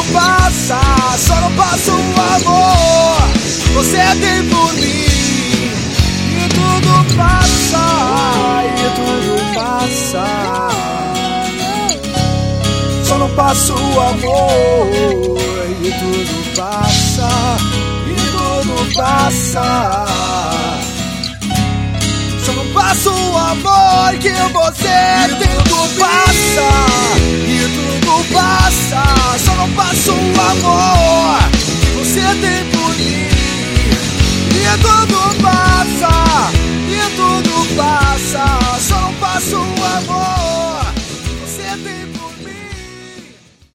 passa, só não passa o amor. Você tem por mim. E tudo passa, e tudo passa. Só não passa o amor. E tudo passa, e tudo passa. Só não passa o amor que você tem. Tudo passa, e tudo passa. Só não passa o amor.